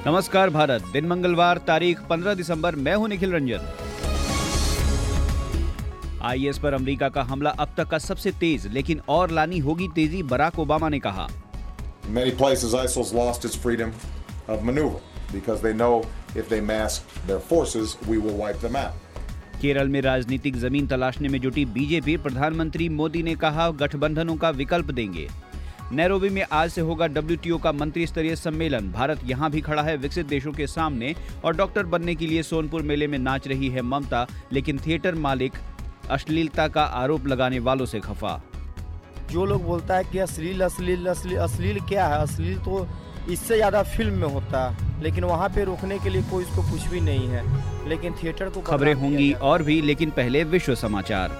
नमस्कार भारत, दिन मंगलवार, तारीख 15 दिसंबर। मैं हूं निखिल रंजन। आईएस पर अमेरिका का हमला अब तक का सबसे तेज, लेकिन और लानी होगी तेजी, बराक ओबामा ने कहा। In many places, ISIL's lost its freedom of maneuver because they know if they mass their forces, we will wipe them out. Kerala में राजनीतिक जमीन तलाशने में जुटी बीजेपी, प्रधानमंत्री मोदी ने कहा गठबंधनों का विकल्प देंगे। नैरोबी में आज से होगा WTO का मंत्री स्तरीय सम्मेलन। भारत यहां भी खड़ा है विकसित देशों के सामने और डॉक्टर बनने के लिए सोनपुर मेले में नाच रही है ममता, लेकिन थिएटर मालिक अश्लीलता का आरोप लगाने वालों से खफा। जो लोग बोलता है कि अश्लील क्या है, अश्लील तो इससे ज़्यादा फिल्म में होता है, लेकिन वहाँ पे रोकने के लिए कोई इसको कुछ भी नहीं है, लेकिन थिएटर को। खबरें होंगी और भी, लेकिन पहले विश्व समाचार।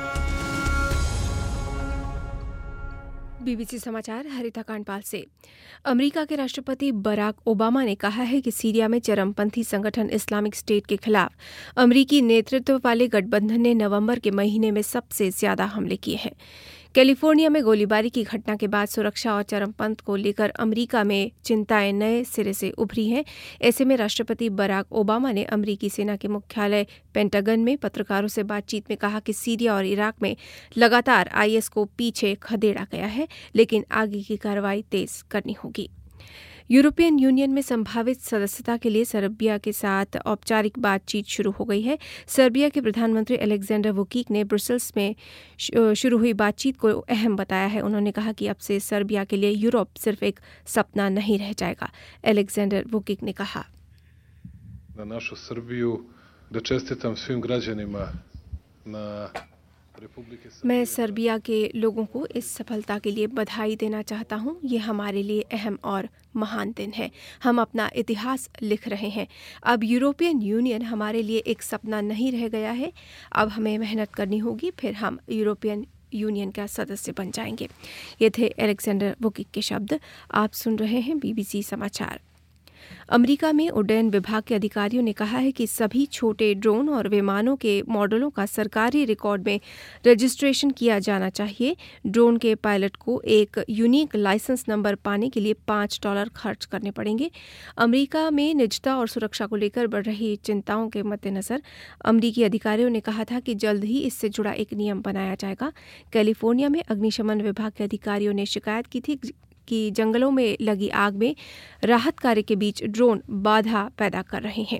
बीबीसी समाचार, हरिता कांडपाल से। अमेरिका के राष्ट्रपति बराक ओबामा ने कहा है कि सीरिया में चरमपंथी संगठन इस्लामिक स्टेट के खिलाफ अमेरिकी नेतृत्व वाले गठबंधन ने नवंबर के महीने में सबसे ज्यादा हमले किए हैं। कैलिफोर्निया में गोलीबारी की घटना के बाद सुरक्षा और चरमपंथ को लेकर अमेरिका में चिंताएं नए सिरे से उभरी हैं। ऐसे में राष्ट्रपति बराक ओबामा ने अमेरिकी सेना के मुख्यालय पेंटागन में पत्रकारों से बातचीत में कहा कि सीरिया और इराक में लगातार आईएस को पीछे खदेड़ा गया है, लेकिन आगे की कार्रवाई तेज करनी होगी। यूरोपियन यूनियन में संभावित सदस्यता के लिए सर्बिया के साथ औपचारिक बातचीत शुरू हो गई है। सर्बिया के प्रधानमंत्री अलेक्जेंडर वुकिक ने ब्रुसेल्स में शुरू हुई बातचीत को अहम बताया है। उन्होंने कहा कि अब से सर्बिया के लिए यूरोप सिर्फ एक सपना नहीं रह जाएगा। अलेक्जेंडर वुकिक ने कहा, na našu Srbiju, da čestitam svim građanima na मैं सर्बिया के लोगों को इस सफलता के लिए बधाई देना चाहता हूं। ये हमारे लिए अहम और महान दिन है। हम अपना इतिहास लिख रहे हैं। अब यूरोपियन यूनियन हमारे लिए एक सपना नहीं रह गया है। अब हमें मेहनत करनी होगी, फिर हम यूरोपियन यूनियन का सदस्य बन जाएंगे। ये थे अलेक्जेंडर वुकिक के शब्द। आप सुन रहे हैं बीबीसी समाचार। अमेरिका में उड्डयन विभाग के अधिकारियों ने कहा है कि सभी छोटे ड्रोन और विमानों के मॉडलों का सरकारी रिकॉर्ड में रजिस्ट्रेशन किया जाना चाहिए। ड्रोन के पायलट को एक यूनिक लाइसेंस नंबर पाने के लिए $5 खर्च करने पड़ेंगे। अमेरिका में निजता और सुरक्षा को लेकर बढ़ रही चिंताओं के मद्देनजर अमेरिकी अधिकारियों ने कहा था कि जल्द ही इससे जुड़ा एक नियम बनाया जाएगा। कैलिफोर्निया में अग्निशमन विभाग के अधिकारियों ने शिकायत की थी कि जंगलों में लगी आग में राहत कार्य के बीच ड्रोन बाधा पैदा कर रहे हैं।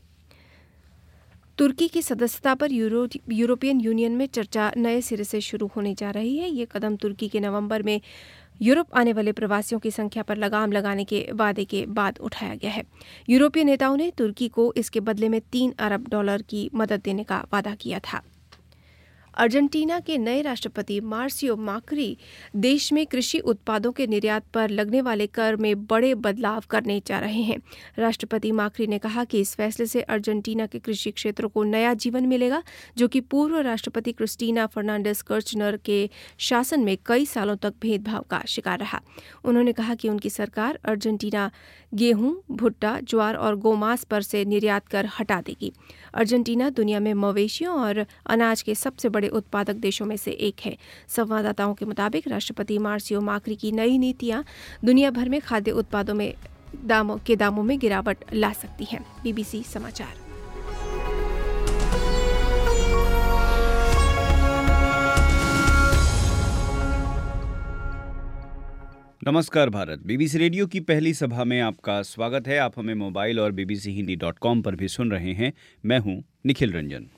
तुर्की की सदस्यता पर यूरोपियन यूनियन में चर्चा नए सिरे से शुरू होने जा रही है। ये कदम तुर्की के नवंबर में यूरोप आने वाले प्रवासियों की संख्या पर लगाम लगाने के वादे के बाद उठाया गया है। यूरोपीय नेताओं ने तुर्की को इसके बदले में $3 अरब की मदद देने का वादा किया था। अर्जेंटीना के नए राष्ट्रपति मार्सियो माक्री देश में कृषि उत्पादों के निर्यात पर लगने वाले कर में बड़े बदलाव करने जा रहे हैं। राष्ट्रपति माक्री ने कहा कि इस फैसले से अर्जेंटीना के कृषि क्षेत्र को नया जीवन मिलेगा, जो कि पूर्व राष्ट्रपति क्रिस्टीना फर्नांडिस किर्चनर के शासन में कई सालों तक भेदभाव का शिकार रहा। उन्होंने कहा कि उनकी सरकार अर्जेंटीना गेहूं, भुट्टा, ज्वार और गोमांस पर से निर्यात कर हटा देगी। अर्जेंटीना दुनिया में मवेशियों और अनाज के सबसे बड़े उत्पादक देशों में से एक है। संवाददाताओं के मुताबिक राष्ट्रपति मार्सियो माक्री की नई नीतियां दुनिया भर में खाद्य उत्पादों में दामों में गिरावट ला सकती हैं। बीबीसी समाचार। नमस्कार भारत, बीबीसी रेडियो की पहली सभा में आपका स्वागत है। आप हमें मोबाइल और bbchindi.com पर भी सुन रहे हैं। मैं हूं निखिल रंजन।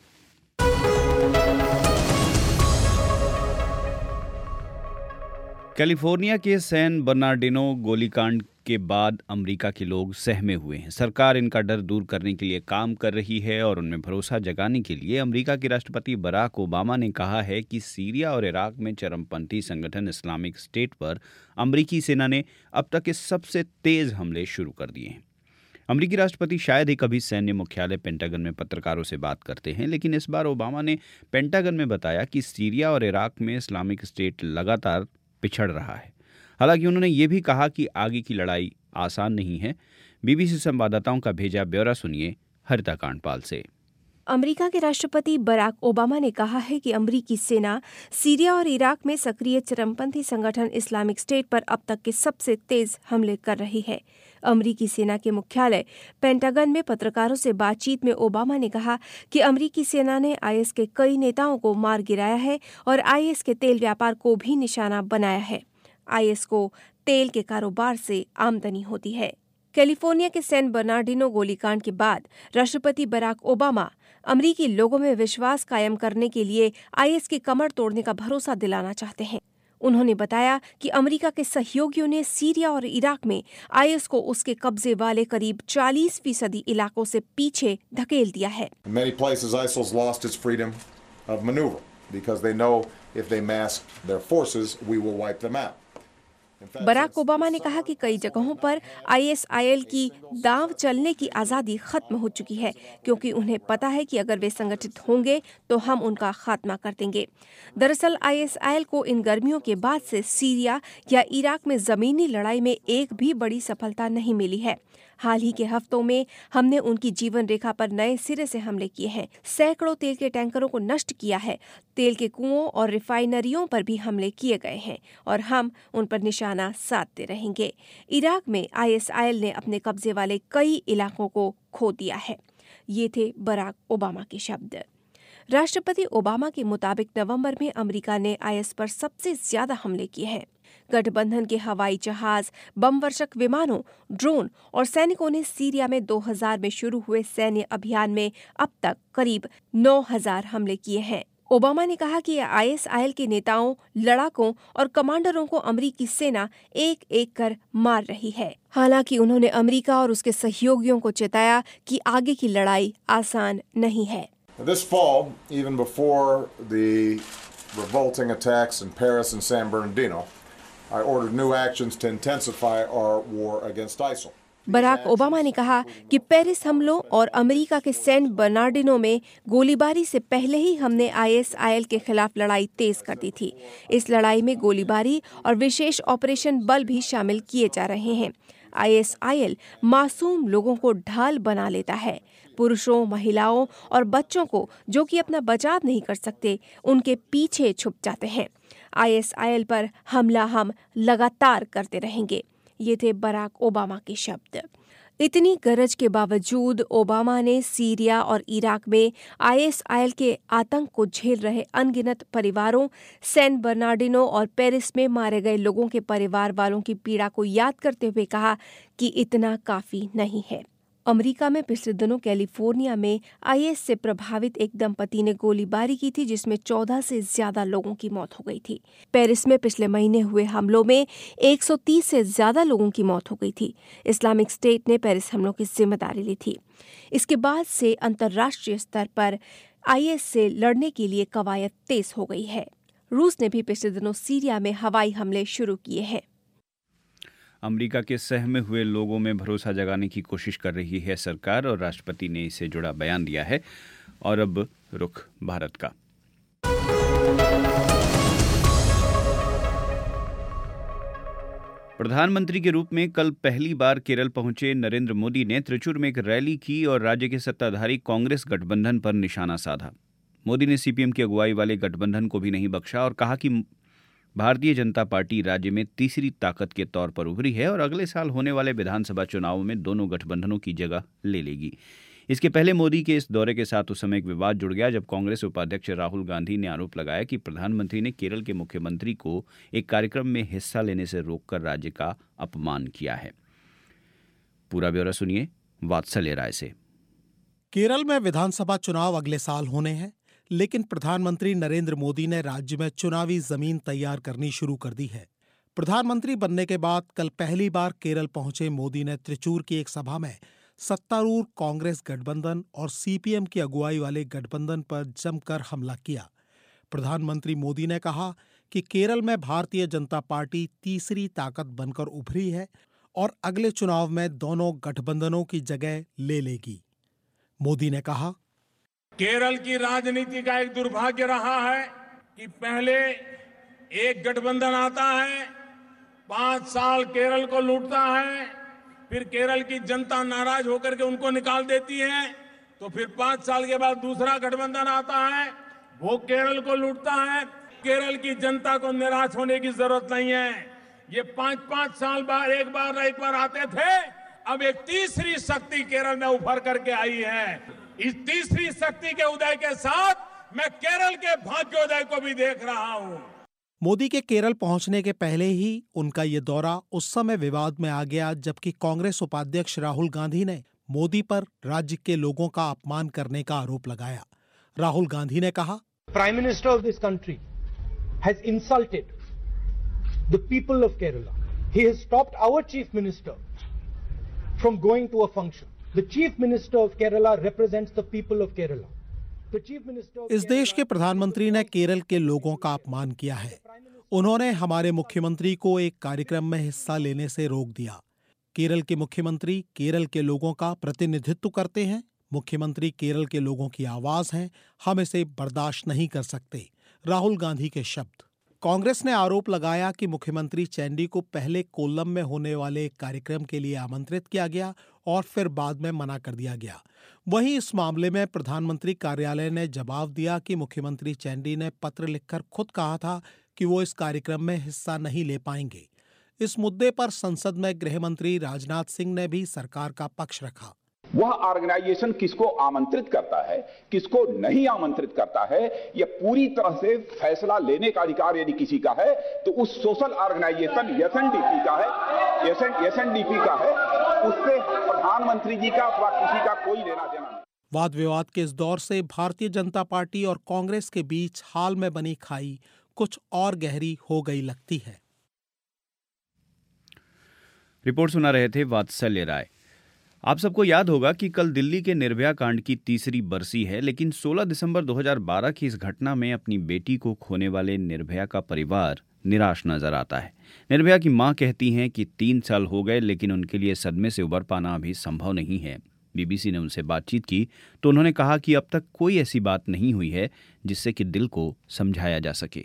कैलिफोर्निया के सैन बर्नार्डिनो गोलीकांड के बाद अमेरिका के लोग सहमे हुए हैं। सरकार इनका डर दूर करने के लिए काम कर रही है और उनमें भरोसा जगाने के लिए अमेरिका के राष्ट्रपति बराक ओबामा ने कहा है कि सीरिया और इराक में चरमपंथी संगठन इस्लामिक स्टेट पर अमेरिकी सेना ने अब तक के सबसे तेज हमले शुरू कर दिए हैं। अमेरिकी राष्ट्रपति शायद ही कभी सैन्य मुख्यालय पेंटागन में पत्रकारों से बात करते हैं, लेकिन इस बार ओबामा ने पेंटागन में बताया कि सीरिया और इराक में इस्लामिक स्टेट लगातार पिछड़ रहा है। हालांकि उन्होंने ये भी कहा कि आगे की लड़ाई आसान नहीं है। बीबीसी संवाददाताओं का भेजा ब्यौरा सुनिए हरिता कांडपाल से। अमेरिका के राष्ट्रपति बराक ओबामा ने कहा है कि अमेरिकी सेना सीरिया और इराक में सक्रिय चरमपंथी संगठन इस्लामिक स्टेट पर अब तक के सबसे तेज हमले कर रही है। अमरीकी सेना के मुख्यालय पेंटागन में पत्रकारों से बातचीत में ओबामा ने कहा कि अमरीकी सेना ने आईएस के कई नेताओं को मार गिराया है और आईएस के तेल व्यापार को भी निशाना बनाया है। आईएस को तेल के कारोबार से आमदनी होती है। कैलिफोर्निया के सैन बर्नार्डिनो गोलीकांड के बाद राष्ट्रपति बराक ओबामा अमरीकी लोगों में विश्वास कायम करने के लिए आईएस की कमर तोड़ने का भरोसा दिलाना चाहते हैं। उन्होंने बताया कि अमेरिका के सहयोगियों ने सीरिया और इराक में आईएस को उसके कब्जे वाले करीब 40% इलाकों से पीछे धकेल दिया है। In many places, ISIL's lost its freedom of maneuver because they know if they mask their forces, we will wipe them out. Barack Obama ने कहा कि कई जगहों पर आईएसआईएल की दांव चलने की आज़ादी खत्म हो चुकी है, क्योंकि उन्हें पता है कि अगर वे संगठित होंगे तो हम उनका खात्मा कर देंगे। दरअसल आईएसआईएल को इन गर्मियों के बाद से सीरिया या इराक में जमीनी लड़ाई में एक भी बड़ी सफलता नहीं मिली है। हाल ही के हफ्तों में हमने उनकी जीवन रेखा पर नए सिरे से हमले किए हैं, सैकड़ों तेल के टैंकरों को नष्ट किया है, तेल के कुओं और रिफाइनरियों पर भी हमले किए गए हैं और हम उन पर निशाना साधते रहेंगे। इराक में आईएसआईएल ने अपने कब्जे वाले कई इलाकों को खो दिया है। ये थे बराक ओबामा के शब्द। राष्ट्रपति ओबामा के मुताबिक नवंबर में अमेरिका ने आईएस पर सबसे ज्यादा हमले किए हैं। गठबंधन के हवाई जहाज, बमवर्षक विमानों, ड्रोन और सैनिकों ने सीरिया में 2000 में शुरू हुए सैन्य अभियान में अब तक करीब 9000 हमले किए हैं। ओबामा ने कहा कि आईएसआईएल के नेताओं, लड़ाकों और कमांडरों को अमेरिकी सेना एक एक कर मार रही है। हालांकि उन्होंने अमेरिका और उसके सहयोगियों को चेताया कि आगे की लड़ाई आसान नहीं है। This fall, even before the revolting attacks in Paris and San Bernardino, I ordered new actions to intensify our war against ISIL. Barack Obama ने कहा कि पेरिस हमलों और अमेरिका के सैन बर्नार्डिनो में गोलीबारी से पहले ही हमने आईएसआईएल के खिलाफ लड़ाई तेज कर दी थी। इस लड़ाई में गोलीबारी और विशेष ऑपरेशन बल भी शामिल किए जा रहे हैं। आईएसआईएल मासूम लोगों को ढाल बना लेता है। पुरुषों, महिलाओं और बच्चों को, जो कि अपना बचाव नहीं कर सकते, उनके पीछे छुप जाते हैं। आईएसआईएल पर हमला हम लगातार करते रहेंगे। ये थे बराक ओबामा के शब्द। इतनी गरज के बावजूद ओबामा ने सीरिया और इराक में आईएसआईएल के आतंक को झेल रहे अनगिनत परिवारों, सैन बर्नार्डिनो और पेरिस में मारे गए लोगों के परिवार वालों की पीड़ा को याद करते हुए कहा कि इतना काफी नहीं है। अमेरिका में पिछले दिनों कैलिफोर्निया में आईएस से प्रभावित एक दंपति ने गोलीबारी की थी, जिसमें 14 से ज्यादा लोगों की मौत हो गई थी। पेरिस में पिछले महीने हुए हमलों में 130 से ज्यादा लोगों की मौत हो गई थी। इस्लामिक स्टेट ने पेरिस हमलों की जिम्मेदारी ली थी। इसके बाद से अंतर्राष्ट्रीय स्तर पर आईएस से लड़ने के लिए कवायद तेज हो गई है। रूस ने भी पिछले दिनों सीरिया में हवाई हमले शुरू किए हैं। अमेरिका के सहमे हुए लोगों में भरोसा जगाने की कोशिश कर रही है सरकार और राष्ट्रपति ने इससे जुड़ा बयान दिया है। और अब रुख भारत का। प्रधानमंत्री के रूप में कल पहली बार केरल पहुंचे नरेंद्र मोदी ने त्रिचूर में एक रैली की और राज्य के सत्ताधारी कांग्रेस गठबंधन पर निशाना साधा। मोदी ने सीपीएम की अगुवाई वाले गठबंधन को भी नहीं बख्शा और कहा कि भारतीय जनता पार्टी राज्य में तीसरी ताकत के तौर पर उभरी है और अगले साल होने वाले विधानसभा चुनावों में दोनों गठबंधनों की जगह ले लेगी। इसके पहले मोदी के इस दौरे के साथ उस समय एक विवाद जुड़ गया जब कांग्रेस उपाध्यक्ष राहुल गांधी ने आरोप लगाया कि प्रधानमंत्री ने केरल के मुख्यमंत्री को एक कार्यक्रम में हिस्सा लेने से रोककर राज्य का अपमान किया है। पूरा ब्यौरा सुनिए वात्सल्य राय से। केरल में विधानसभा चुनाव अगले साल होने हैं, लेकिन प्रधानमंत्री नरेंद्र मोदी ने राज्य में चुनावी जमीन तैयार करनी शुरू कर दी है। प्रधानमंत्री बनने के बाद कल पहली बार केरल पहुंचे मोदी ने त्रिचूर की एक सभा में सत्तारूढ़ कांग्रेस गठबंधन और सीपीएम की अगुवाई वाले गठबंधन पर जमकर हमला किया। प्रधानमंत्री मोदी ने कहा कि केरल में भारतीय जनता पार्टी तीसरी ताकत बनकर उभरी है और अगले चुनाव में दोनों गठबंधनों की जगह ले लेगी। मोदी ने कहा, केरल की राजनीति का एक दुर्भाग्य रहा है कि पहले एक गठबंधन आता है, 5 साल केरल को लूटता है, फिर केरल की जनता नाराज होकर के उनको निकाल देती है, तो फिर 5 साल के बाद दूसरा गठबंधन आता है, वो केरल को लूटता है। केरल की जनता को निराश होने की जरूरत नहीं है। ये 5-5 साल बाद एक बार आते थे अब एक तीसरी शक्ति केरल में उभर करके आई है। इस तीसरी शक्ति के उदय के साथ मैं केरल के भाग्योदय को भी देख रहा हूं। मोदी के केरल पहुंचने के पहले ही उनका ये दौरा उस समय विवाद में आ गया जबकि कांग्रेस उपाध्यक्ष राहुल गांधी ने मोदी पर राज्य के लोगों का अपमान करने का आरोप लगाया। राहुल गांधी ने कहा, prime minister of this country has insulted the people of Kerala. He has stopped our chief minister from going to a function. The chief minister of Kerala represents the people of Kerala. इस देश के प्रधानमंत्री ने केरल के लोगों का अपमान किया है। उन्होंने हमारे मुख्यमंत्री को एक कार्यक्रम में हिस्सा लेने से रोक दिया। केरल के मुख्यमंत्री केरल के लोगों का प्रतिनिधित्व करते हैं। मुख्यमंत्री केरल के लोगों की आवाज हैं। हम इसे बर्दाश्त नहीं कर सकते। राहुल गांधी के शब्द। कांग्रेस ने आरोप लगाया कि मुख्यमंत्री चैंडी को पहले कोल्लम में होने वाले एक कार्यक्रम के लिए आमंत्रित किया गया और फिर बाद में मना कर दिया गया। वहीं इस मामले में प्रधानमंत्री कार्यालय ने जवाब दिया कि मुख्यमंत्री चैंडी ने पत्र लिखकर खुद कहा था कि वो इस कार्यक्रम में हिस्सा नहीं ले पाएंगे। इस मुद्दे पर संसद में गृह मंत्री राजनाथ सिंह ने भी सरकार का पक्ष रखा। वह ऑर्गेनाइजेशन किसको आमंत्रित करता है, किसको नहीं आमंत्रित करता है, यह पूरी तरह से फैसला लेने का अधिकार यदि किसी का है तो उस सोशल ऑर्गेनाइजेशन एसएनडीपी का है, उससे प्रधानमंत्री जी का अथवा किसी का कोई लेना देना नहीं। वाद विवाद के इस दौर से भारतीय जनता पार्टी और कांग्रेस के बीच हाल में बनी खाई कुछ और गहरी हो गई लगती है। रिपोर्ट सुना रहे थे वात्सल्य राय। आप सबको याद होगा कि कल दिल्ली के निर्भया कांड की तीसरी बरसी है, लेकिन 16 दिसंबर 2012 की इस घटना में अपनी बेटी को खोने वाले निर्भया का परिवार निराश नजर आता है। निर्भया की मां कहती हैं कि 3 साल हो गए लेकिन उनके लिए सदमे से उबर पाना अभी संभव नहीं है। बीबीसी ने उनसे बातचीत की तो उन्होंने कहा कि अब तक कोई ऐसी बात नहीं हुई है जिससे कि दिल को समझाया जा सके।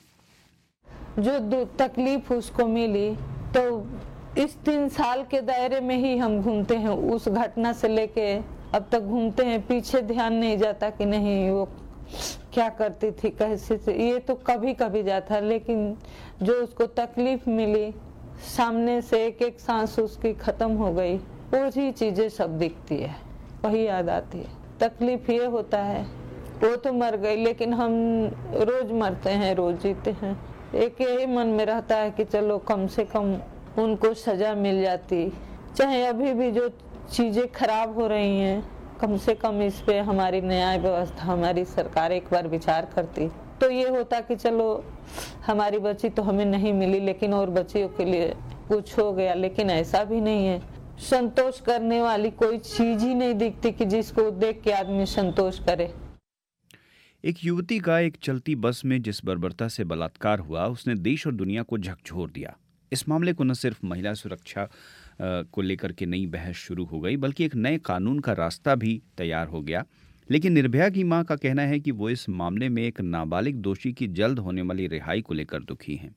जो तकलीफ उसको मिली तो इस 3 साल के दायरे में ही हम घूमते हैं। उस घटना से लेके अब तक घूमते हैं, पीछे ध्यान नहीं जाता कि नहीं वो क्या करती थी, कैसे से। ये तो कभी कभी जाता, लेकिन जो उसको तकलीफ मिली, सामने से एक एक सांस उसकी खत्म हो गई, वही चीजें सब दिखती है, वही याद आती है। तकलीफ ये होता है, वो तो मर गई लेकिन हम रोज मरते हैं, रोज जीते हैं। एक यही मन में रहता है कि चलो कम से कम उनको सजा मिल जाती, चाहे अभी भी जो चीजें खराब हो रही हैं, कम से कम इस पे हमारी न्याय व्यवस्था, हमारी सरकार एक बार विचार करती तो ये होता कि चलो हमारी बच्ची तो हमें नहीं मिली लेकिन और बच्चियों के लिए कुछ हो गया। लेकिन ऐसा भी नहीं है। संतोष करने वाली कोई चीज ही नहीं दिखती कि जिसको देख के आदमी संतोष करे। एक युवती का एक चलती बस में जिस बर्बरता से बलात्कार हुआ, उसने देश और दुनिया को झकझोर दिया। इस मामले को न सिर्फ महिला सुरक्षा को लेकर के नई बहस शुरू हो गई, बल्कि एक नए कानून का रास्ता भी तैयार हो गया। लेकिन निर्भया की मां का कहना है कि वो इस मामले में एक नाबालिग दोषी की जल्द होने वाली रिहाई को लेकर दुखी हैं।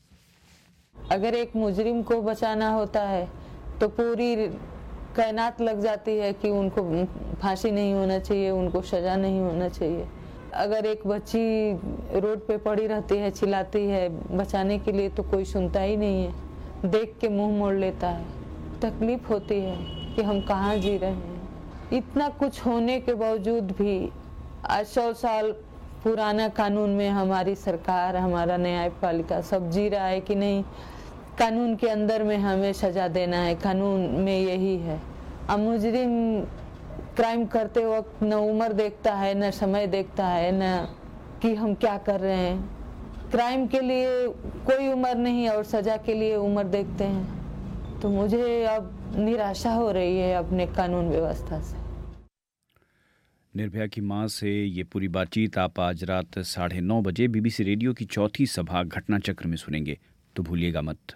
अगर एक मुजरिम को बचाना होता है तो पूरी कायनात लग जाती है कि उनको फांसी नहीं होना चाहिए, उनको सजा नहीं होना चाहिए। अगर एक बच्ची रोड पे पड़ी रहती है, चिल्लाती है बचाने के लिए, तो कोई सुनता ही नहीं है, देख के मुंह मोड़ लेता है। तकलीफ होती है कि हम कहाँ जी रहे हैं। इतना कुछ होने के बावजूद भी आज 100 साल पुराना कानून में हमारी सरकार, हमारा न्यायपालिका सब जी रहा है कि नहीं, कानून के अंदर में हमें सजा देना है, कानून में यही है। अब मुजरिम क्राइम करते वक्त न उम्र देखता है, न समय देखता है, न कि हम क्या कर रहे हैं। क्राइम के लिए कोई उम्र नहीं और सजा के लिए उम्र देखते हैं। तो मुझे अब निराशा हो रही है अपने कानून व्यवस्था से। निर्भया की मां से ये पूरी बातचीत आप आज रात 9:30 बजे बीबीसी रेडियो की चौथी सभा घटना चक्र में सुनेंगे, तो भूलिएगा मत।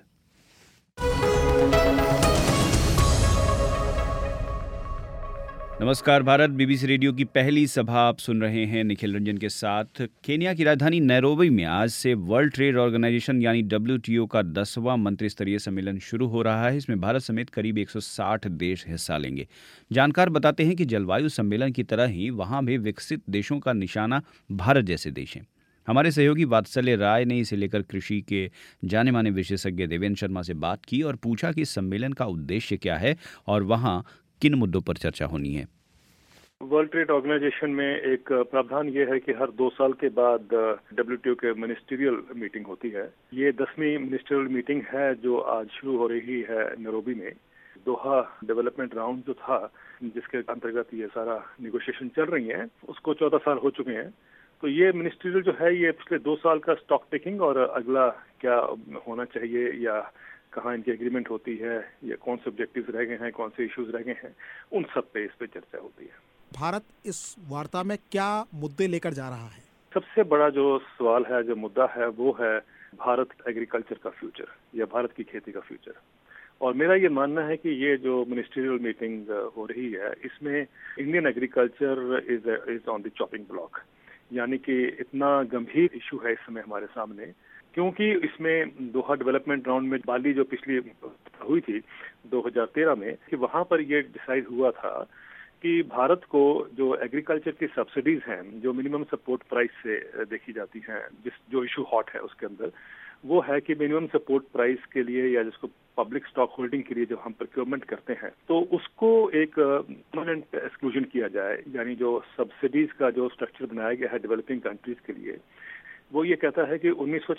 नमस्कार भारत, बीबीसी रेडियो की पहली सभा आप सुन रहे हैं निखिल रंजन के साथ। केन्या की राजधानी नैरोबी में आज से वर्ल्ड ट्रेड ऑर्गेनाइजेशन यानी WTO का 10वां मंत्री स्तरीय सम्मेलन शुरू हो रहा है। इसमें भारत समेत करीब 160 देश हिस्सा लेंगे। जानकार बताते हैं कि जलवायु सम्मेलन की तरह ही वहां भी विकसित देशों का निशाना भारत जैसे देश हैं। हमारे सहयोगी वात्सल्य राय ने इसे लेकर कृषि के जाने माने विशेषज्ञ देवेंद्र शर्मा से बात की और पूछा कि सम्मेलन का उद्देश्य क्या है और वहाँ किन मुद्दों पर चर्चा होनी है। वर्ल्ड ट्रेड ऑर्गेनाइजेशन में एक प्रावधान ये है कि हर 2 साल के बाद WTO के मिनिस्ट्रियल मीटिंग होती है। ये 10वीं मिनिस्ट्रियल मीटिंग है जो आज शुरू हो रही है नैरोबी में। दोहा डेवलपमेंट राउंड जो था जिसके अंतर्गत ये सारा निगोशिएशन चल रही है उसको 14 साल हो चुके हैं। तो ये मिनिस्ट्रियल जो है ये पिछले 2 साल का स्टॉक टेकिंग और अगला क्या होना चाहिए या कहाँ इनकी एग्रीमेंट होती है या कौन से ऑब्जेक्टिव्स रह गए हैं, कौन से इश्यूज रह गए हैं, उन सब पे इस पे चर्चा होती है। भारत इस वार्ता में क्या मुद्दे लेकर जा रहा है? सबसे बड़ा जो सवाल है, जो मुद्दा है, वो है भारत एग्रीकल्चर का फ्यूचर या भारत की खेती का फ्यूचर। और मेरा ये मानना है कि ये जो मिनिस्ट्रियल मीटिंग हो रही है इसमें Indian agriculture is on the chopping block, यानी कि इतना गंभीर इशू है इस समय हमारे सामने, क्योंकि इसमें दोहा डेवलपमेंट राउंड में बाली जो पिछली हुई थी 2013 में, कि वहां पर ये डिसाइड हुआ था कि भारत को जो एग्रीकल्चर की सब्सिडीज हैं जो मिनिमम सपोर्ट प्राइस से देखी जाती हैं, जो इशू हॉट है उसके अंदर वो है कि मिनिमम सपोर्ट प्राइस के लिए या जिसको पब्लिक स्टॉक होल्डिंग के लिए जब हम प्रोक्योरमेंट करते हैं तो उसको एक परमानेंट एक्सक्लूजन किया जाए। यानी जो सब्सिडीज का जो स्ट्रक्चर बनाया गया है डेवलपिंग कंट्रीज के लिए, वो ये कहता है कि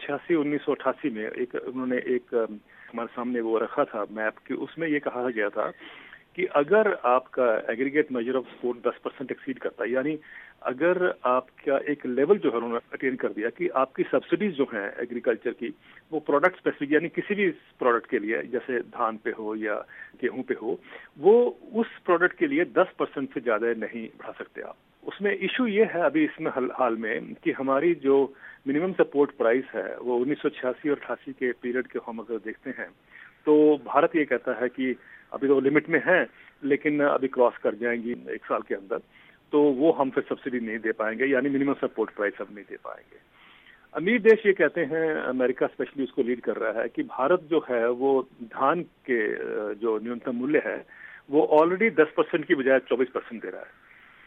1986-1988 में उन्होंने एक हमारे सामने वो रखा था मैप कि उसमें ये कहा गया था कि अगर आपका aggregate measure of support 10% exceed करता है, यानी अगर आपका एक लेवल जो है उन्होंने अटेन कर दिया कि आपकी सब्सिडीज जो हैं एग्रीकल्चर की वो प्रोडक्ट स्पेसिफिक यानी किसी भी प्रोडक्ट के लिए जैसे धान पे हो या गेहूं पे हो, वो उस प्रोडक्ट के लिए 10% से ज्यादा नहीं बढ़ा सकते आप। उसमें इशू ये है अभी इसमें हाल में कि हमारी जो मिनिमम सपोर्ट प्राइस है वो 1986 और 88 के पीरियड के हम अगर देखते हैं तो भारत ये कहता है कि अभी तो लिमिट में है लेकिन अभी क्रॉस कर जाएंगी 1 साल के अंदर, तो वो हम फिर सब्सिडी नहीं दे पाएंगे, यानी मिनिमम सपोर्ट प्राइस अब नहीं दे पाएंगे। अमीर देश ये कहते हैं, अमेरिका स्पेशली उसको लीड कर रहा है कि भारत जो है वो धान के जो न्यूनतम मूल्य है वो ऑलरेडी 10% की बजाय 24% दे रहा है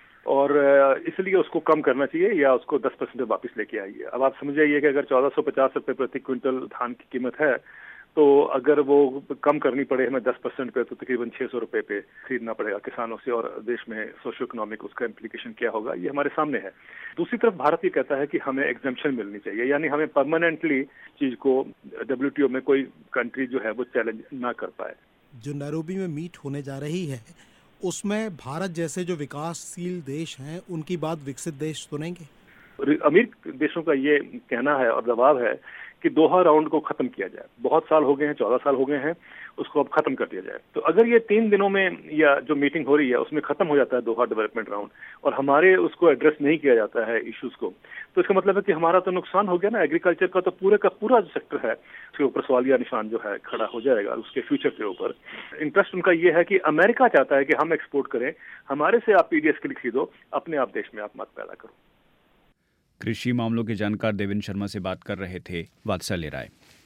और इसलिए उसको कम करना चाहिए या उसको 10% वापस लेके आइए। अब आप समझ जाइए कि अगर 1450 रुपये प्रति क्विंटल धान की कीमत है तो अगर वो कम करनी पड़े हमें 10% पे तो तकरीबन 600 रुपये पे खरीदना पड़ेगा किसानों से, और देश में सोशो इकोनॉमिक उसका इम्प्लीकेशन क्या होगा ये हमारे सामने है। दूसरी तरफ भारत ये कहता है कि हमें एग्जेम्पशन मिलनी चाहिए, यानी हमें परमानेंटली चीज को WTO में कोई कंट्री जो है वो चैलेंज ना कर पाए। जो नैरोबी में मीट होने जा रही है उसमें भारत जैसे जो विकासशील देश हैं उनकी बात विकसित देश सुनेंगे? अमीर देशों का ये कहना है और दबाव है कि दोहा राउंड को खत्म किया जाए। बहुत साल हो गए हैं, 14 साल हो गए हैं, उसको अब खत्म कर दिया जाए। तो अगर ये 3 दिनों में या जो मीटिंग हो रही है उसमें खत्म हो जाता है दोहा डेवलपमेंट राउंड और हमारे उसको एड्रेस नहीं किया जाता है इश्यूज को, तो इसका मतलब है कि हमारा तो नुकसान हो गया ना। एग्रीकल्चर का तो पूरे का पूरा जो सेक्टर है उसके ऊपर सवालिया निशान जो है खड़ा हो जाएगा उसके फ्यूचर के ऊपर। इंटरेस्ट उनका ये है कि अमेरिका चाहता है कि हम एक्सपोर्ट करें, हमारे से आप PDS के लिए खरीदो, अपने आप देश में आप मत पैदा करो। कृषि मामलों के जानकार देवेंद्र शर्मा से बात कर रहे थे वात्सल्य राय।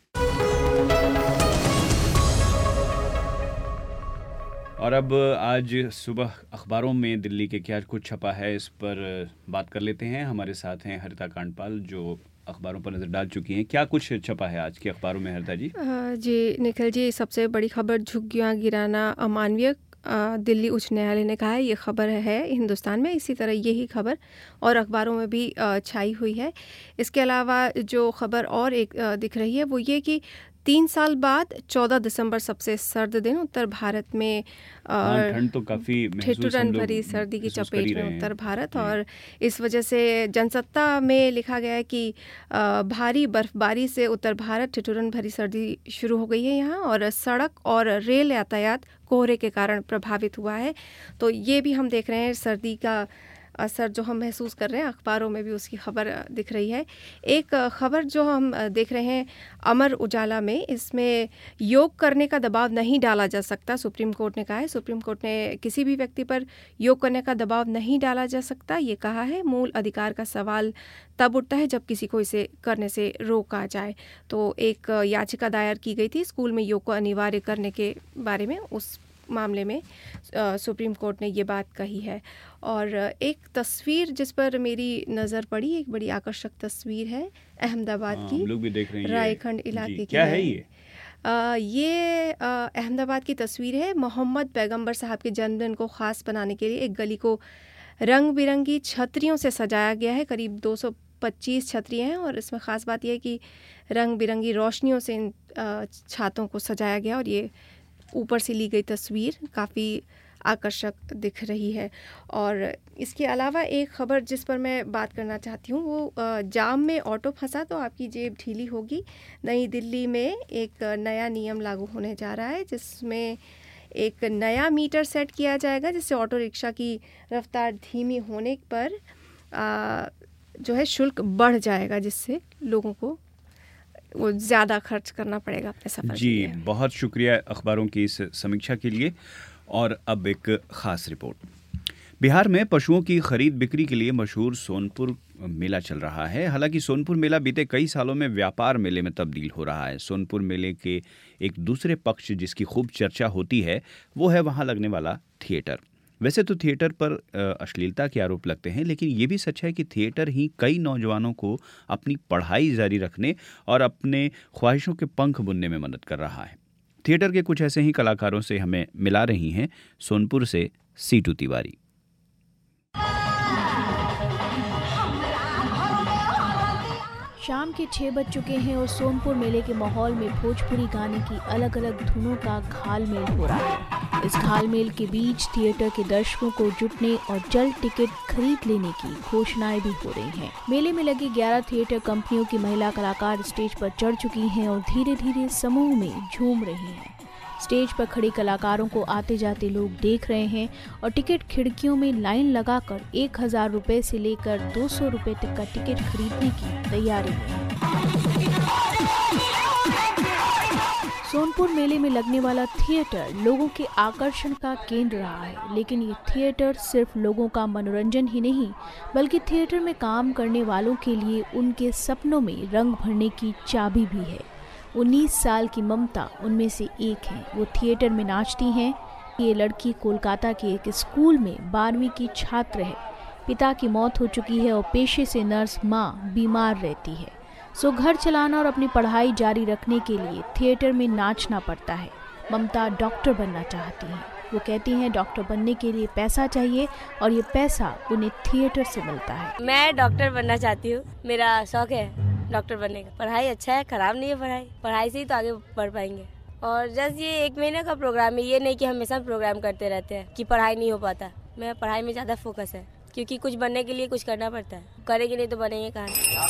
और अब आज सुबह अखबारों में दिल्ली के क्या कुछ छपा है इस पर बात कर लेते हैं। हमारे साथ हैं हरिता कांडपाल जो अखबारों पर नजर डाल चुकी हैं। क्या कुछ छपा है आज के अखबारों में हरिता जी? जी निखिल जी, सबसे बड़ी खबर झुग्गियां गिराना अमानवीय, दिल्ली उच्च न्यायालय ने कहा है। ये खबर है हिंदुस्तान में, इसी तरह यही खबर और अखबारों में भी छाई हुई है। इसके अलावा जो खबर और एक दिख रही है वो ये कि 3 साल बाद 14 दिसंबर सबसे सर्द दिन, उत्तर भारत में ठंड तो काफ़ी ठिठुरन भरी सर्दी की चपेट में उत्तर भारत, और इस वजह से जनसत्ता में लिखा गया है कि भारी बर्फबारी से उत्तर भारत ठिठुरन भरी सर्दी शुरू हो गई है यहाँ, और सड़क और रेल यातायात कोहरे के कारण प्रभावित हुआ है। तो ये भी हम देख रहे हैं सर्दी का असर जो हम महसूस कर रहे हैं, अखबारों में भी उसकी खबर दिख रही है। एक खबर जो हम देख रहे हैं अमर उजाला में, इसमें योग करने का दबाव नहीं डाला जा सकता, सुप्रीम कोर्ट ने कहा है। सुप्रीम कोर्ट ने किसी भी व्यक्ति पर योग करने का दबाव नहीं डाला जा सकता ये कहा है। मूल अधिकार का सवाल तब उठता है जब किसी को इसे करने से रोका जाए। तो एक याचिका दायर की गई थी स्कूल में योग को अनिवार्य करने के बारे में, उस मामले में सुप्रीम कोर्ट ने ये बात कही है। और एक तस्वीर जिस पर मेरी नज़र पड़ी, एक बड़ी आकर्षक तस्वीर है अहमदाबाद की, हम लोग भी देख रहे हैं, रायखंड इलाके की। क्या है ये? ये अहमदाबाद की तस्वीर है। मोहम्मद पैगंबर साहब के जन्मदिन को ख़ास बनाने के लिए एक गली को रंग बिरंगी छतरियों से सजाया गया है। करीब 225 छतरियाँ हैं और इसमें ख़ास बात यह है कि रंग बिरंगी रोशनियों से इन छातों को सजाया गया और ये ऊपर से ली गई तस्वीर काफ़ी आकर्षक दिख रही है। और इसके अलावा एक ख़बर जिस पर मैं बात करना चाहती हूँ वो जाम में ऑटो फंसा तो आपकी जेब ढीली होगी। नई दिल्ली में एक नया नियम लागू होने जा रहा है जिसमें एक नया मीटर सेट किया जाएगा जिससे ऑटो रिक्शा की रफ्तार धीमी होने पर जो है शुल्क बढ़ जाएगा, जिससे लोगों को वो ज़्यादा खर्च करना पड़ेगा अपने सफ़र जी। बहुत शुक्रिया अखबारों की इस समीक्षा के लिए। और अब एक ख़ास रिपोर्ट। बिहार में पशुओं की खरीद बिक्री के लिए मशहूर सोनपुर मेला चल रहा है। हालांकि सोनपुर मेला बीते कई सालों में व्यापार मेले में तब्दील हो रहा है। सोनपुर मेले के एक दूसरे पक्ष जिसकी खूब चर्चा होती है वो है वहाँ लगने वाला थिएटर। वैसे तो थिएटर पर अश्लीलता के आरोप लगते हैं, लेकिन ये भी सच है कि थिएटर ही कई नौजवानों को अपनी पढ़ाई जारी रखने और अपने ख्वाहिशों के पंख बुनने में मदद कर रहा है। थिएटर के कुछ ऐसे ही कलाकारों से हमें मिला रही हैं सोनपुर से सीटू तिवारी। शाम के 6 बज चुके हैं और सोनपुर मेले के माहौल में भोजपुरी गाने की अलग अलग धुनों का घालमेल हो रहा है। इस घालमेल के बीच थिएटर के दर्शकों को जुटने और जल्द टिकट खरीद लेने की घोषणाएं भी हो रही हैं। मेले में लगी 11 थिएटर कंपनियों की महिला कलाकार स्टेज पर चढ़ चुकी हैं और धीरे धीरे समूह में झूम रही हैं। स्टेज पर खड़े कलाकारों को आते जाते लोग देख रहे हैं और टिकट खिड़कियों में लाइन लगाकर 1000 रुपए से लेकर 200 रुपए तक का टिकट खरीदने की तैयारी है। सोनपुर मेले में लगने वाला थिएटर लोगों के आकर्षण का केंद्र रहा है, लेकिन ये थिएटर सिर्फ लोगों का मनोरंजन ही नहीं बल्कि थिएटर में काम करने वालों के लिए उनके सपनों में रंग भरने की चाबी भी है। 19 साल की ममता उनमें से एक है। वो थिएटर में नाचती हैं। ये लड़की कोलकाता के एक स्कूल में 12वीं की छात्र है। पिता की मौत हो चुकी है और पेशे से नर्स माँ बीमार रहती है, सो घर चलाना और अपनी पढ़ाई जारी रखने के लिए थिएटर में नाचना पड़ता है। ममता डॉक्टर बनना चाहती हैं। वो कहती हैं डॉक्टर बनने के लिए पैसा चाहिए और ये पैसा उन्हें थिएटर से मिलता है। मैं डॉक्टर बनना चाहती हूँ, मेरा शौक है डॉक्टर बनने का। पढ़ाई अच्छा है, खराब नहीं है। पढ़ाई से ही तो आगे बढ़ पाएंगे। और जस्ट ये 1 महीने का प्रोग्राम है, ये नहीं कि हमेशा प्रोग्राम करते रहते हैं कि पढ़ाई नहीं हो पाता। मैं पढ़ाई में ज़्यादा फोकस है क्योंकि कुछ बनने के लिए कुछ करना पड़ता है। करेंगे नहीं तो बनेंगे कहाँ।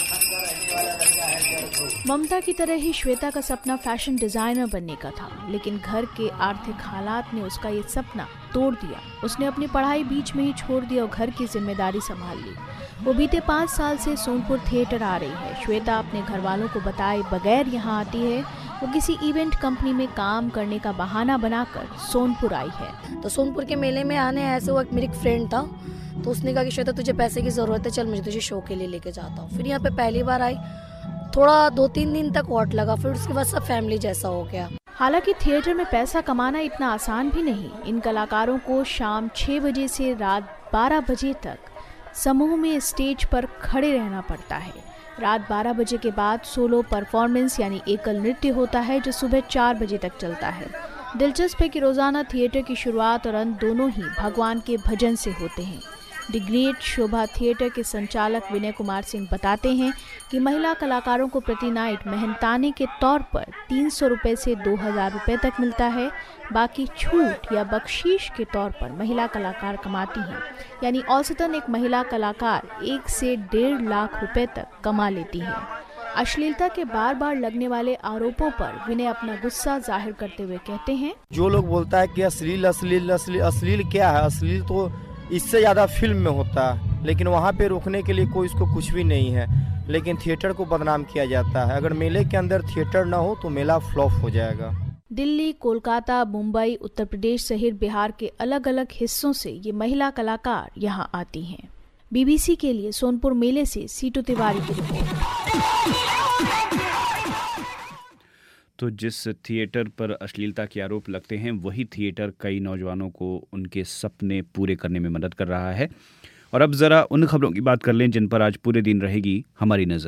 ममता की तरह ही श्वेता का सपना फैशन डिजाइनर बनने का था, लेकिन घर के आर्थिक हालात ने उसका ये सपना तोड़ दिया। उसने अपनी पढ़ाई बीच में ही छोड़ दी और घर की जिम्मेदारी संभाल ली। वो बीते 5 साल से सोनपुर थिएटर आ रही है। श्वेता अपने घर वालों को बताए बगैर यहाँ आती है। वो किसी इवेंट कंपनी में काम करने का बहाना बनाकर सोनपुर आई है। तो सोनपुर के मेले में आने ऐसे हुआ, मेरी एक फ्रेंड था तो उसने कहा कि श्वेता तुझे पैसे की जरूरत है, चल मुझे तुझे शो के लिए लेके जाता हूँ। फिर यहाँ पे पहली बार आई, थोड़ा 2-3 दिन तक हॉट लगा, फिर उसके बाद सब फैमिली जैसा हो गया। हालांकि थिएटर में पैसा कमाना इतना आसान भी नहीं। इन कलाकारों को शाम 6 बजे से रात 12 बजे तक समूह में स्टेज पर खड़े रहना पड़ता है। रात 12 बजे के बाद सोलो परफॉर्मेंस यानी एकल नृत्य होता है जो सुबह 4 बजे तक चलता है। दिलचस्प है कि रोजाना थिएटर की शुरुआत और अंत दोनों ही भगवान के भजन से होते हैं। द ग्रेट शोभा थिएटर के संचालक विनय कुमार सिंह बताते हैं कि महिला कलाकारों को प्रति नाइट मेहनताने के तौर पर 300 रुपए से 2000 रुपए तक मिलता है। बाकी छूट या बख्शीश के तौर पर महिला कलाकार कमाती हैं, यानी औसतन एक महिला कलाकार 1 से 1.5 लाख रुपए तक कमा लेती है। अश्लीलता के बार बार लगने वाले आरोपों पर विनय अपना गुस्सा जाहिर करते हुए कहते हैं, जो लोग बोलता है कि अश्लील क्या है, अश्लील तो इससे ज्यादा फिल्म में होता है, लेकिन वहाँ पे रोकने के लिए कोई इसको कुछ भी नहीं है। लेकिन थिएटर को बदनाम किया जाता है। अगर मेले के अंदर थिएटर ना हो तो मेला फ्लॉप हो जाएगा। दिल्ली, कोलकाता, मुंबई, उत्तर प्रदेश सहित बिहार के अलग अलग हिस्सों से ये महिला कलाकार यहाँ आती हैं। बीबीसी के लिए सोनपुर मेले से सीटू तिवारी की रिपोर्ट। तो जिस थिएटर पर अश्लीलता के आरोप लगते हैं वही थिएटर कई नौजवानों को उनके सपने पूरे करने में मदद कर रहा है। और अब ज़रा उन खबरों की बात कर लें जिन पर आज पूरे दिन रहेगी हमारी नज़र।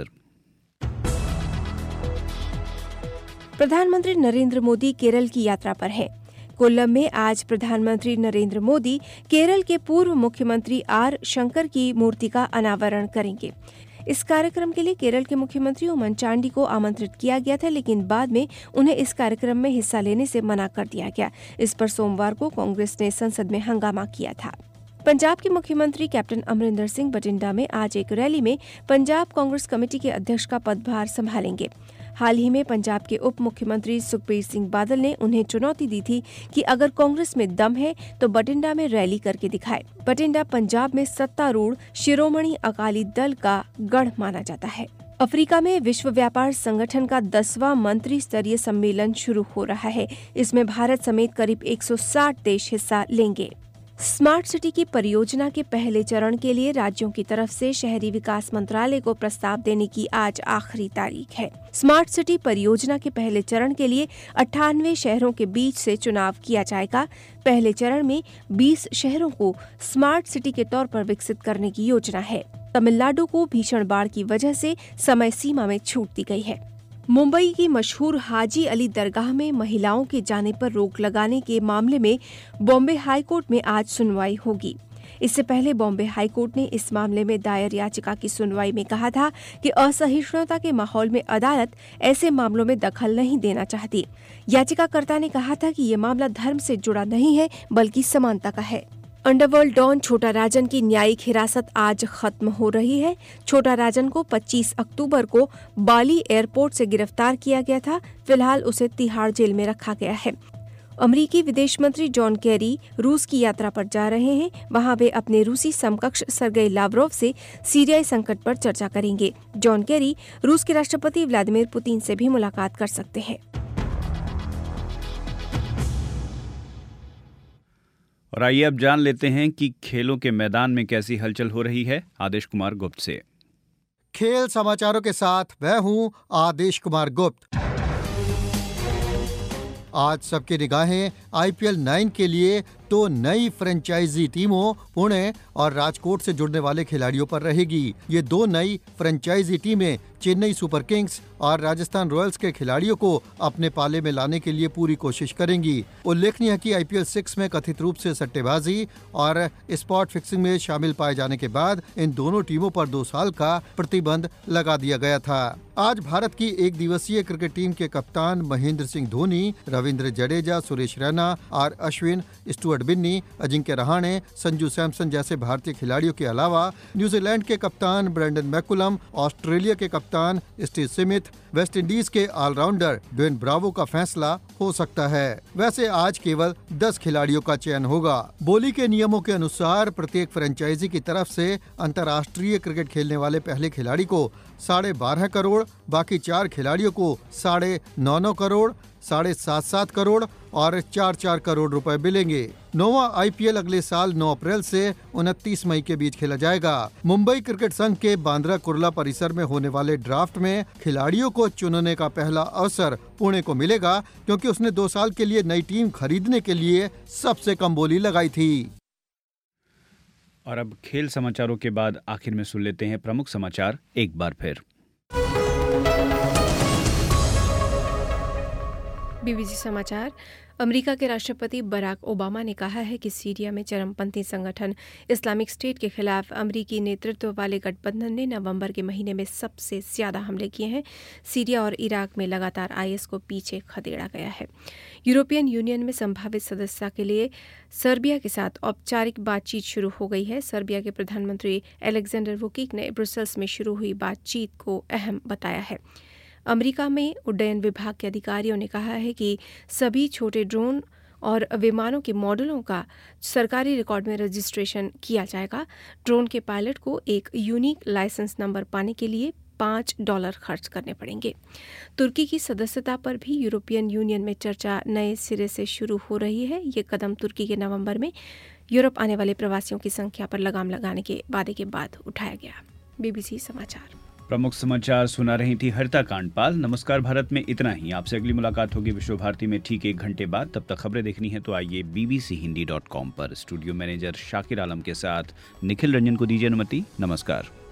प्रधानमंत्री नरेंद्र मोदी केरल की यात्रा पर हैं। कोल्लम में आज प्रधानमंत्री नरेंद्र मोदी केरल के पूर्व मुख्यमंत्री आर शंकर की मूर्ति का अनावरण करेंगे। इस कार्यक्रम के लिए केरल के मुख्यमंत्री उमन चांडी को आमंत्रित किया गया था, लेकिन बाद में उन्हें इस कार्यक्रम में हिस्सा लेने से मना कर दिया गया। इस पर सोमवार को कांग्रेस ने संसद में हंगामा किया था। पंजाब के मुख्यमंत्री कैप्टन अमरिंदर सिंह बठिंडा में आज एक रैली में पंजाब कांग्रेस कमेटी के अध्यक्ष का पदभार संभालेंगे। हाल ही में पंजाब के उप मुख्यमंत्री सुखबीर सिंह बादल ने उन्हें चुनौती दी थी कि अगर कांग्रेस में दम है तो बठिंडा में रैली करके दिखाए। बठिंडा पंजाब में सत्तारूढ़ शिरोमणि अकाली दल का गढ़ माना जाता है। अफ्रीका में विश्व व्यापार संगठन का 10वां मंत्री स्तरीय सम्मेलन शुरू हो रहा है। इसमें भारत समेत करीब 160 देश हिस्सा लेंगे। स्मार्ट सिटी की परियोजना के पहले चरण के लिए राज्यों की तरफ से शहरी विकास मंत्रालय को प्रस्ताव देने की आज आखिरी तारीख है। स्मार्ट सिटी परियोजना के पहले चरण के लिए 98 शहरों के बीच से चुनाव किया जाएगा। पहले चरण में 20 शहरों को स्मार्ट सिटी के तौर पर विकसित करने की योजना है। तमिलनाडु को भीषण बाढ़ की वजह से समय सीमा में छूट दी गई है। मुंबई की मशहूर हाजी अली दरगाह में महिलाओं के जाने पर रोक लगाने के मामले में बॉम्बे हाई कोर्ट में आज सुनवाई होगी। इससे पहले बॉम्बे हाई कोर्ट ने इस मामले में दायर याचिका की सुनवाई में कहा था कि असहिष्णुता के माहौल में अदालत ऐसे मामलों में दखल नहीं देना चाहती। याचिकाकर्ता ने कहा था कि ये मामला धर्म से जुड़ा नहीं है बल्कि समानता का है। अंडरवर्ल्ड डॉन छोटा राजन की न्यायिक हिरासत आज खत्म हो रही है। छोटा राजन को 25 अक्टूबर को बाली एयरपोर्ट से गिरफ्तार किया गया था। फिलहाल उसे तिहाड़ जेल में रखा गया है। अमेरिकी विदेश मंत्री जॉन केरी रूस की यात्रा पर जा रहे हैं। वहां वे अपने रूसी समकक्ष सर्गेई लावरोव से सीरियाई संकट पर चर्चा करेंगे। जॉन केरी रूस के राष्ट्रपति व्लादिमीर पुतिन से भी मुलाकात कर सकते हैं। और आइए अब जान लेते हैं कि खेलों के मैदान में कैसी हलचल हो रही है आदेश कुमार गुप्त से। खेल समाचारों के साथ मैं हूं आदेश कुमार गुप्त। आज सबकी निगाहें IPL 9 के लिए तो नई फ्रेंचाइजी टीमों पुणे और राजकोट से जुड़ने वाले खिलाड़ियों पर रहेगी। ये 2 नई फ्रेंचाइजी टीमें चेन्नई सुपर किंग्स और राजस्थान रॉयल्स के खिलाड़ियों को अपने पाले में लाने के लिए पूरी कोशिश करेंगी। उल्लेखनीय है कि IPL 6 में कथित रूप से सट्टेबाजी और स्पॉट फिक्सिंग में शामिल पाए जाने के बाद इन दोनों टीमों पर 2 साल का प्रतिबंध लगा दिया गया था। आज भारत की एक दिवसीय क्रिकेट टीम के कप्तान महेंद्र सिंह धोनी, रविंद्र जडेजा, सुरेश रैना और अश्विन, स्टुअर्ट बिन्नी, अजिंक्य रहाणे, संजू सैमसन जैसे भारतीय खिलाड़ियों के अलावा न्यूजीलैंड के कप्तान ब्रेंडन मैकुलम, ऑस्ट्रेलिया के कप्तान स्टीव स्मिथ, वेस्ट इंडीज के ऑलराउंडर ड्वेन ब्रावो का फैसला हो सकता है। वैसे आज केवल 10 खिलाड़ियों का चयन होगा। बोली के नियमों के अनुसार प्रत्येक फ्रेंचाइजी की तरफ से अंतर्राष्ट्रीय क्रिकेट खेलने वाले पहले खिलाड़ी को 12.5 करोड़, बाकी 4 खिलाड़ियों को 9.5 करोड़, 7.5 करोड़ और 4 करोड़ रुपए मिलेंगे। 9वां IPL अगले साल 9 अप्रैल से 29 मई के बीच खेला जाएगा। मुंबई क्रिकेट संघ के बांद्रा कुर्ला परिसर में होने वाले ड्राफ्ट में खिलाड़ियों को चुनने का पहला अवसर पुणे को मिलेगा, क्योंकि उसने 2 साल के लिए नई टीम खरीदने के लिए सबसे कम बोली लगाई थी। और अब खेल समाचारों के बाद आखिर में सुन लेते हैं प्रमुख समाचार एक बार फिर। BBC समाचार। अमेरिका के राष्ट्रपति बराक ओबामा ने कहा है कि सीरिया में चरमपंथी संगठन इस्लामिक स्टेट के खिलाफ अमेरिकी नेतृत्व वाले गठबंधन ने नवंबर के महीने में सबसे ज्यादा हमले किए हैं। सीरिया और इराक में लगातार IS को पीछे खदेड़ा गया है। यूरोपियन यूनियन में संभावित सदस्यता के लिए सर्बिया के साथ औपचारिक बातचीत शुरू हो गई है। सर्बिया के प्रधानमंत्री एलेक्जेंडर वुकिक ने ब्रुसेल्स में शुरू हुई बातचीत को अहम बताया है। अमेरिका में उड्डयन विभाग के अधिकारियों ने कहा है कि सभी छोटे ड्रोन और विमानों के मॉडलों का सरकारी रिकॉर्ड में रजिस्ट्रेशन किया जाएगा। ड्रोन के पायलट को एक यूनिक लाइसेंस नंबर पाने के लिए $5 खर्च करने पड़ेंगे। तुर्की की सदस्यता पर भी यूरोपियन यूनियन में चर्चा नए सिरे से शुरू हो रही है। ये कदम तुर्की के नवंबर में यूरोप आने वाले प्रवासियों की संख्या पर लगाम लगाने के वादे के बाद उठाया गया। BBC समाचार। प्रमुख समाचार सुना रही थी हरिता कांडपाल। नमस्कार भारत में इतना ही। आपसे अगली मुलाकात होगी विश्व भारती में ठीक 1 घंटे बाद। तब तक खबरें देखनी है तो आइए bbchindi.com पर। स्टूडियो मैनेजर शाकिर आलम के साथ निखिल रंजन को दीजिए अनुमति। नमस्कार।